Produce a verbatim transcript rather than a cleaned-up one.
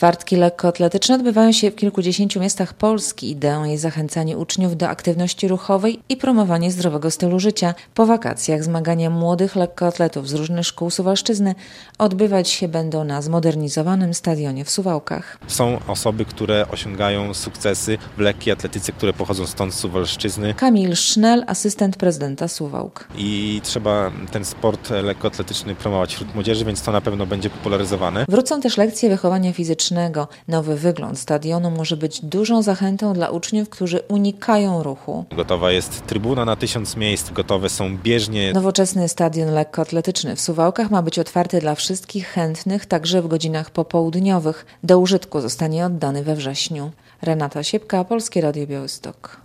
Ćwartki lekkoatletyczne odbywają się w kilkudziesięciu miastach Polski. Ideą jest zachęcanie uczniów do aktywności ruchowej i promowanie zdrowego stylu życia. Po wakacjach zmagania młodych lekkoatletów z różnych szkół Suwalszczyzny odbywać się będą na zmodernizowanym stadionie w Suwałkach. Są osoby, które osiągają sukcesy w lekkiej atletyce, które pochodzą stąd z Suwalszczyzny. Kamil Sznel, asystent prezydenta Suwałk. I trzeba ten sport lekkoatletyczny promować wśród młodzieży, więc to na pewno będzie popularyzowane. Wrócą też lekcje wychowania fizycznego. Nowy wygląd stadionu może być dużą zachętą dla uczniów, którzy unikają ruchu. Gotowa jest trybuna na tysiąc miejsc, gotowe są bieżnie. Nowoczesny stadion lekkoatletyczny w Suwałkach ma być otwarty dla wszystkich chętnych, także w godzinach popołudniowych. Do użytku zostanie oddany we wrześniu. Renata Siepka, Polskie Radio Białystok.